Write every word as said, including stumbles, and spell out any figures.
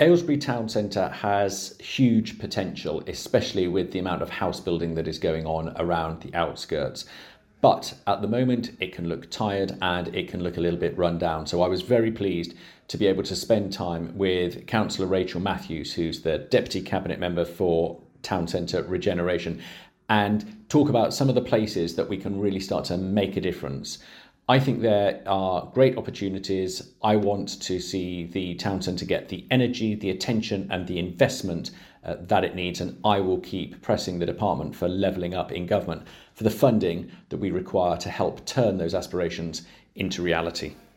Aylesbury Town Centre has huge potential, especially with the amount of house building that is going on around the outskirts. But at the moment, it can look tired and it can look a little bit run down. So I was very pleased to be able to spend time with Councillor Rachel Matthews, who's the Deputy Cabinet Member for Town Centre Regeneration, and talk about some of the places that we can really start to make a difference. I think there are great opportunities. I want to see the town centre get the energy, the attention and the investment uh, that it needs, and I will keep pressing the department for levelling up in government for the funding that we require to help turn those aspirations into reality.